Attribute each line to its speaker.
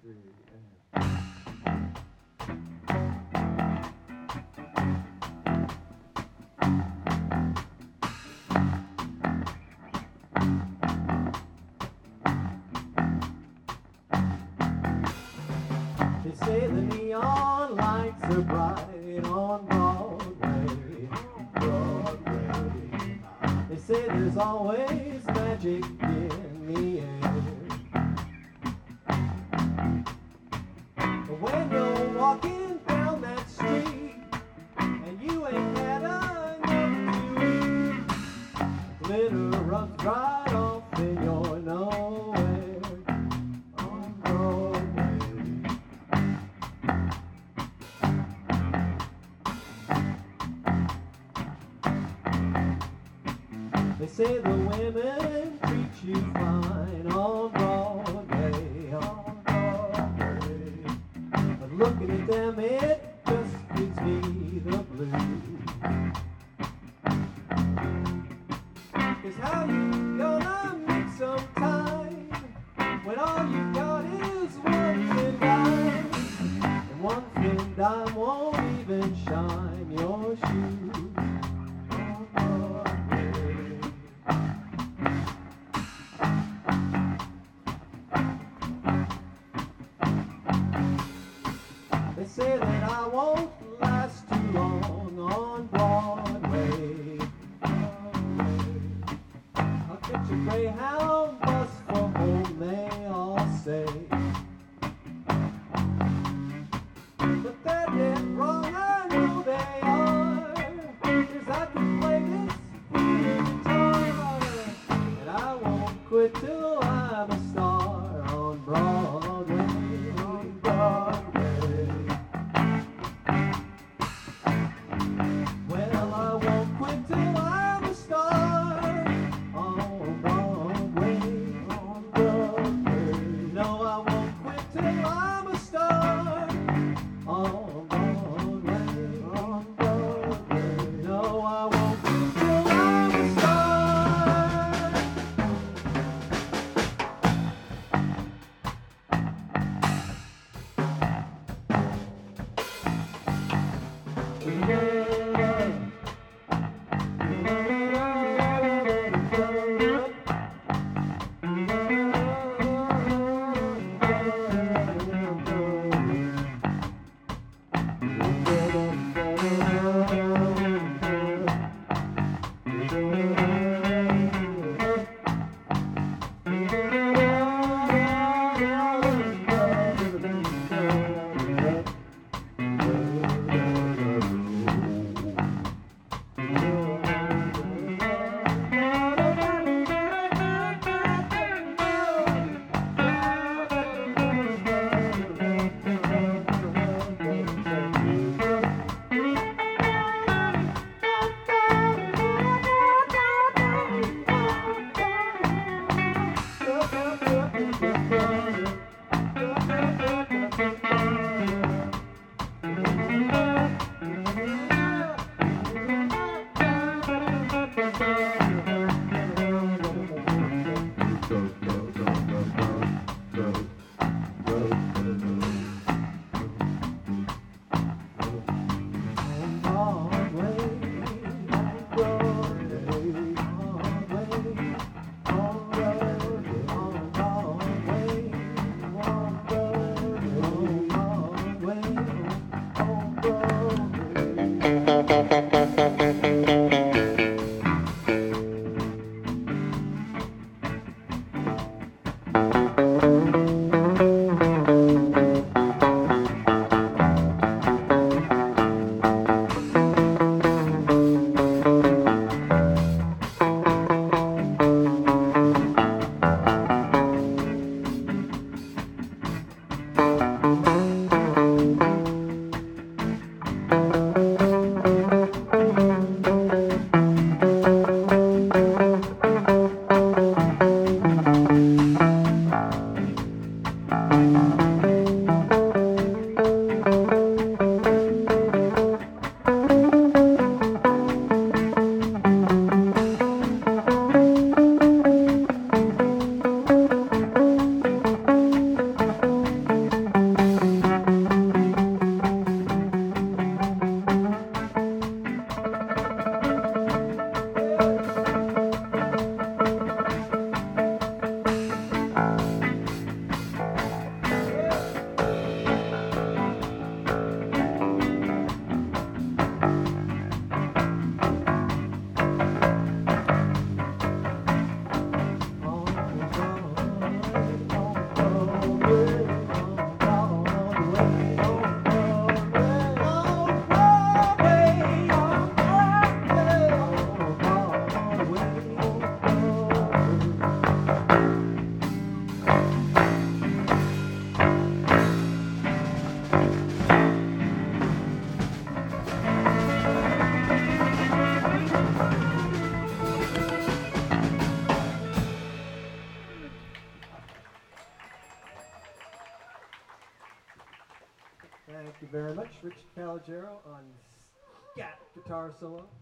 Speaker 1: They say the neon lights are bright on Broadway, Broadway. They say there's always magic in the air. But when you're walking down that street and you ain't had enough to eat, glitter rubs right off in your nowhere on Broadway. They say the women treat you fine on Broadway, on Broadway. But looking at them, it just gives me the blues. 'Cause how you gonna make some time when all you got is one thin dime? And one thin dime won't even shine your shoes on Broadway. They say that I won't last too long on Broadway. I'll catch a Greyhound bus for home, they all say. But they're dead wrong, I know they are. 'Cause I can play this guitar, and I won't quit till I'm a star on Broadway, on Broadway. Well, I won't quit till I'm a star on Broadway, on Broadway. No, I won't quit till I'm a star on Broadway, on Broadway. No, I won't quit till I'm a star. Thank you very much, Rich Calogero on scat guitar solo.